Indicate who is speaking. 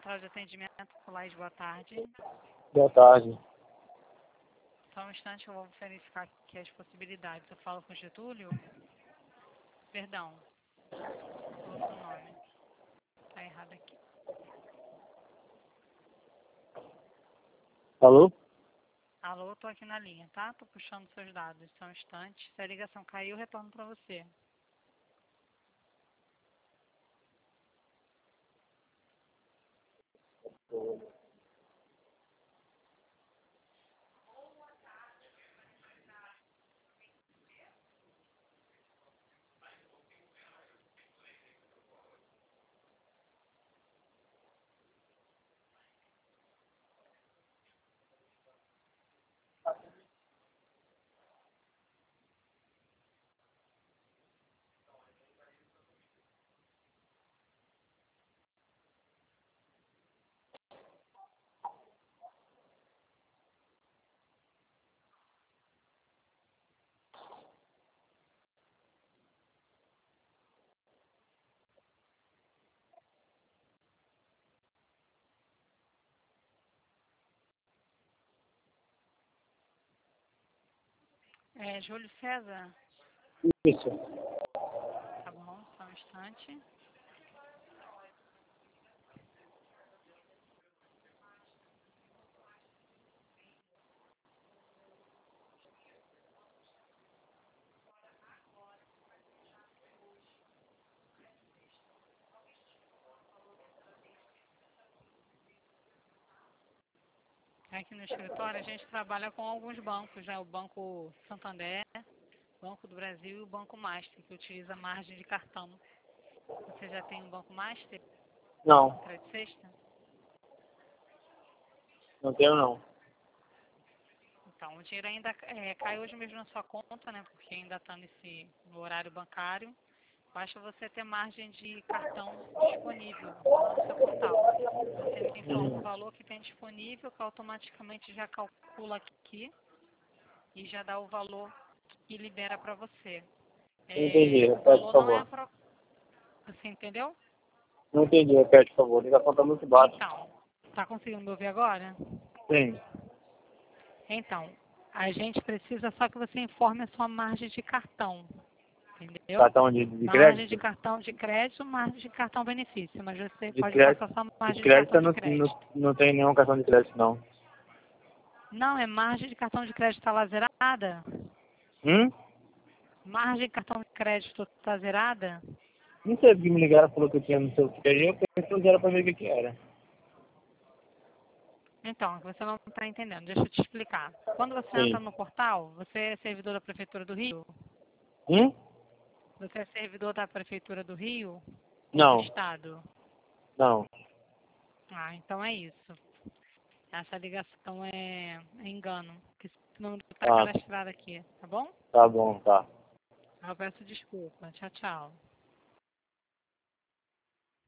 Speaker 1: Central de Atendimento Laís, boa tarde.
Speaker 2: Boa tarde.
Speaker 1: Só um instante, eu vou verificar aqui as possibilidades. Eu falo com o Getúlio? Perdão. Outro nome. Tá errado aqui.
Speaker 2: Alô?
Speaker 1: Alô, tô aqui na linha, tá? Tô puxando seus dados. Só um instante. Se a ligação caiu, eu retorno para você. Júlio César?
Speaker 2: Isso.
Speaker 1: Tá bom, só um instante. Aqui no escritório a gente trabalha com alguns bancos, né? O Banco Santander, Banco do Brasil e o Banco Master, que utiliza margem de cartão. Você já tem um Banco Master?
Speaker 2: Não,
Speaker 1: Crédito sexta?
Speaker 2: não tenho não.
Speaker 1: Então, o dinheiro ainda cai hoje mesmo na sua conta, né? Porque ainda está no horário bancário. Basta você ter margem de cartão disponível lá no seu portal. Você me informa o valor que tem disponível, que automaticamente já calcula aqui e já dá o valor que libera para você.
Speaker 2: Entendi,
Speaker 1: O
Speaker 2: repete, por
Speaker 1: valor não é
Speaker 2: favor.
Speaker 1: Você entendeu?
Speaker 2: Não entendi, repete, por favor. A ligação tá muito baixa.
Speaker 1: Então, tá conseguindo me ouvir agora?
Speaker 2: Sim.
Speaker 1: Então, a gente precisa só que você informe a sua margem de cartão. Entendeu?
Speaker 2: Cartão de
Speaker 1: Margem de
Speaker 2: crédito?
Speaker 1: cartão de crédito, margem de cartão benefício. Mas você
Speaker 2: De
Speaker 1: pode
Speaker 2: crédito,
Speaker 1: passar só
Speaker 2: de
Speaker 1: margem de
Speaker 2: crédito
Speaker 1: cartão
Speaker 2: eu
Speaker 1: de crédito.
Speaker 2: não tem nenhum cartão de crédito, não.
Speaker 1: Não, é margem de cartão de crédito está lá zerada?
Speaker 2: Hum?
Speaker 1: Margem de cartão de crédito está zerada?
Speaker 2: Não sei porque me ligaram, falou que eu tinha não sei o que. Eu pensei que era pra ver o que era.
Speaker 1: Então, você não está entendendo. Deixa eu te explicar. Quando você entra
Speaker 2: Sim.
Speaker 1: no portal, você é servidor da Prefeitura do Rio?
Speaker 2: Hum?
Speaker 1: Você é servidor da Prefeitura do Rio ou do
Speaker 2: Não,
Speaker 1: Estado?
Speaker 2: não.
Speaker 1: Ah, então é isso. Essa ligação é engano, porque não está
Speaker 2: Ah,
Speaker 1: cadastrado aqui, tá bom?
Speaker 2: tá bom, tá.
Speaker 1: Eu peço desculpa. Tchau, tchau.